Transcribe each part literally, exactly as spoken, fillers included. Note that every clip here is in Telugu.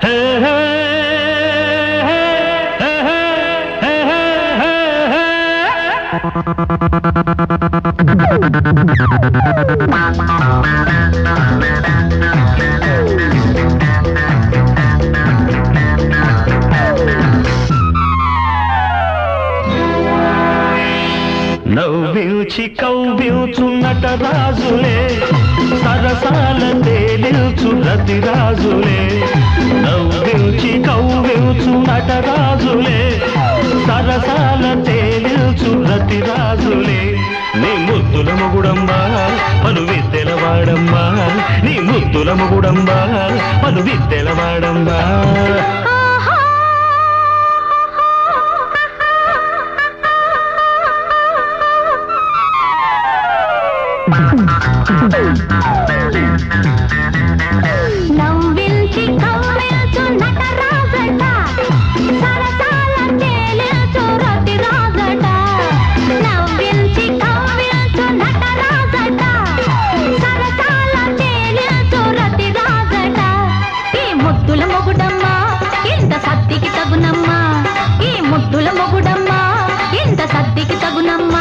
నవ్వించి కవ్వించు నటరాజులే సరసాల తేలించు రతిరాజులే నవ్వించి కవ్వించు నటరాజులే సరసాల తేలించు రతిరాజులే నీ ముద్దుల మొగుడమ్మా పలు విద్దెల వాడమ్మా నీ ముద్దుల మొగుడమ్మా పలు విద్దెల వాడమ్మా నవ్వించి కవ్వించు నటరాజట సరసాల తేలించు రతిరాజట నవ్వించి కవ్వించు నటరాజట సరసాల తేలించు రతిరాజట ఈ ముద్దుల మొగుడమ్మా ఇంత సత్తికి తగునమ్మా ఈ ముద్దుల మొగుడమ్మా ఇంత సత్తికి తగునమ్మా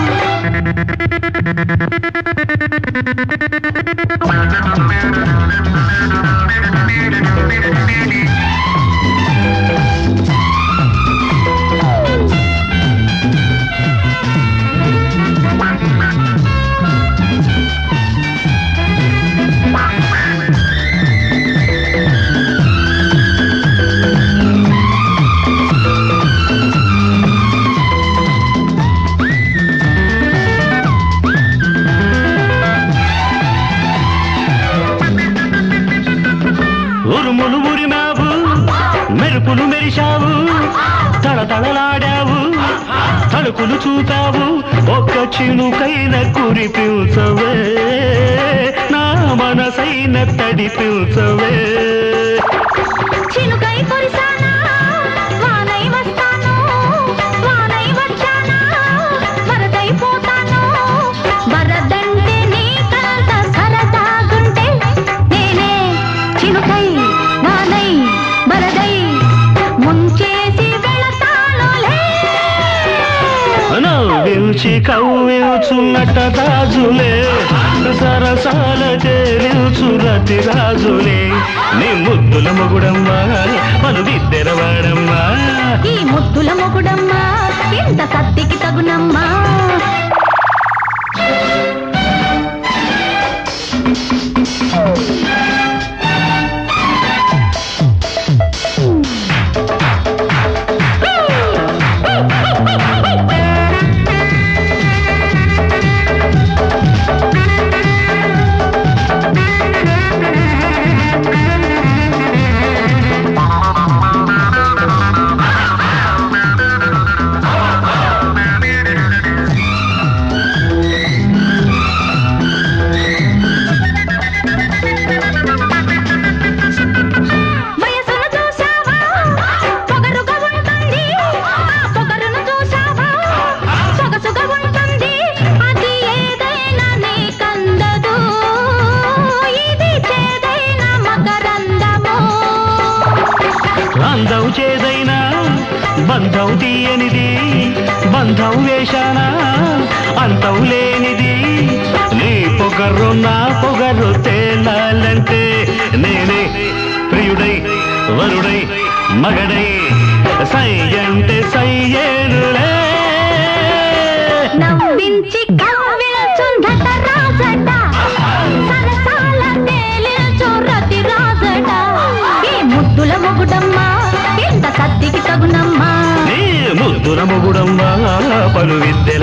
ఉరుములు ఉరిమావు మెరుపులు మెరిశావు తళతళలాడావు తలుపులు చూతావు ఒక్క చినుకైన కురిపించవే నా మనసైన తడిపించవే చినుకై కురిసానా వానై వస్తాను వానై వచ్చానా వరదైపోతాను వరదంటే నీకంత సరదాగుంటే నేనే చినుకై వానై వరదై ముంచేసి వెళతానులే నవ్వించి కవ్వించు నటరాజులే సరసాల తేలించు రతిరాజులే నీ ముద్దుల మొగుడమ్మా పలు విద్దెల వాడమ్మా ఈ ముద్దుల మొగుడమ్మా ఇంత సత్తికి తగునమ్మా అందం చేదైనా బంధం తీయనిది బంధం వేషానా అంతం లేనిది నీ పొగరు నా పొగరు తేలాలంటే నేనే ప్రియుడై వరుడై మగడై సై అంటే సయ్యేనులే నవ్వించి కవ్వించు నటరాజట సరసాల తేలించు రతిరాజట ఈ ముద్దుల మొగుడమ్మా ఇంత సత్తికి తగునమ్మా నీ ముద్దుల మొగుడమ్మా పలు విద్య